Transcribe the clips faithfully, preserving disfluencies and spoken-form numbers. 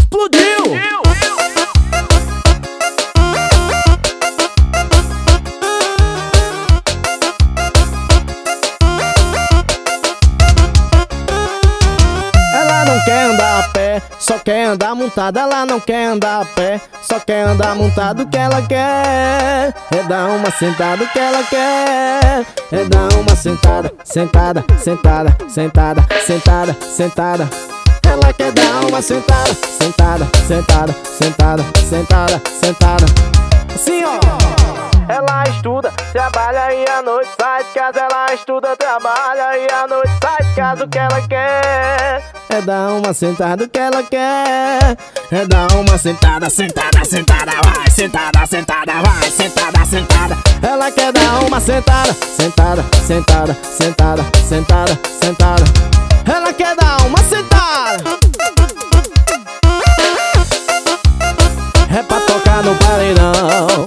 explodiu! Ela não quer andar a pé, só quer andar montada. Ela não quer andar a pé, só quer andar montada. O que ela quer é dar uma sentada. O que ela quer é dar uma sentada. Sentada, sentada, sentada, sentada, sentada. Ela quer dar uma sentada. Sentada, sentada, sentada, sentada, sentada. Assim ó. Ela estuda, trabalha e à noite sai de casa. Ela estuda, trabalha e à noite sai de casa. O que ela quer é dar uma sentada. O que ela quer é dar uma sentada. Sentada, sentada, vai. Sentada, sentada, vai. Sentada, sentada. Ela quer dar uma sentada. Sentada, sentada, sentada, sentada, sentada. Ela quer dar uma sentada. É pra tocar no paredão,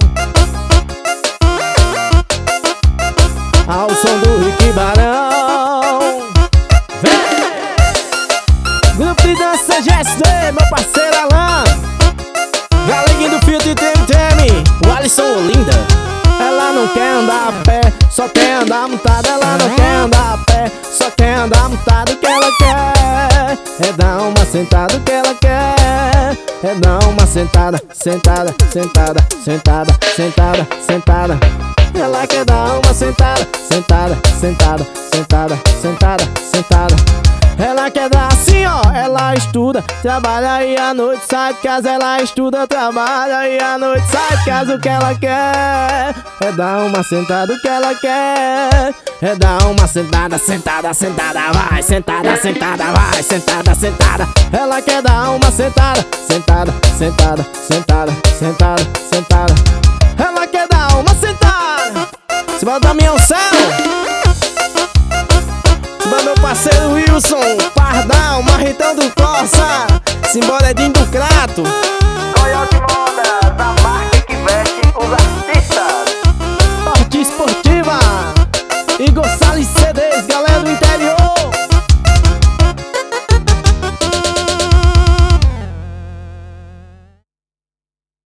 ao som do Rick Barão. Vem! Grupo de dança G S D, meu parceiro Alan, Galeguinho do Filtro e Treme Treme, o Alisson Olinda. Ela não quer andar a pé, só quer andar montada. Ela não quer andar a pé, só quer andar montada. O que ela quer é dar uma sentada. O que ela quer é dar uma sentada. Sentada, sentada, sentada, sentada, sentada. Ela quer dar uma sentada. Sentada, sentada, sentada, sentada, sentada. Ela quer dar assim ó. Ela estuda, trabalha e à noite sai de casa. Ela estuda, trabalha e à noite sai de casa. O que ela quer é dar uma sentada. O que ela quer é dar uma sentada. Sentada, sentada, vai. Sentada, sentada, vai. Sentada, sentada. Ela quer dar uma sentada. Sentada, sentada, sentada, sentada, sentada. Ela quer dar uma sentada. Se vai dar minha céu. Simbora meu parceiro Wilson Pardal, Marretão do Corsa. Simbora Edinho do Crato.